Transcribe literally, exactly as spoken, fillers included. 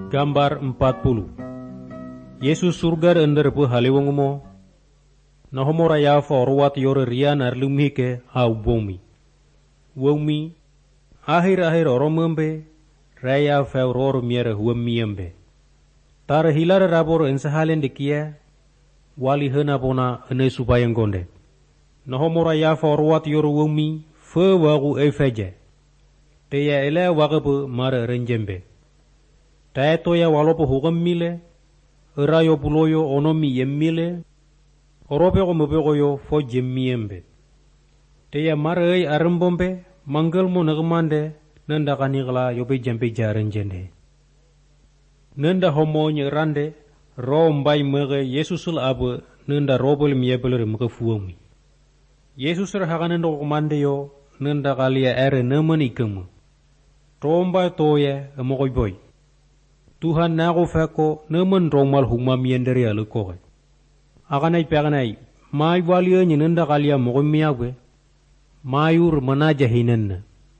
Gambar empat puluh. Yesus surga ender pu haliwang mo. Nahomora ya forwat yore rian arlumike au bomi. Womi akhir-akhir oromembe raya feuror miere huemiembe. Tare hilar rabor ensahalen dekia wali hena pona ene supayang gonde. Nahomora ya forwat yore womi fe wagu efeje. Teya ele wagabu mare renjembe. Taeto ya walopo hugam mile, erayo puloyo onomi yemmile, orope ko mopeko yo fo jemmiembe. Teya mare arembombe, manggal mo nagamande, nanda kanigla yope jampe jaren jende. Nanda homo nyerande, ro mbai mege Yesusul abe, nanda robol miebelere mege fuomi. Yesusur hakanendo komande yo, nanda kalia ere nemen ikemu. Romba toye emokoy boy. Tuhan nago feko nemen romal huma mienderi alukoge. Akanay pekanay, may waliyo nyenenda kalia mokoy miyawe, mayur manaja hinenna.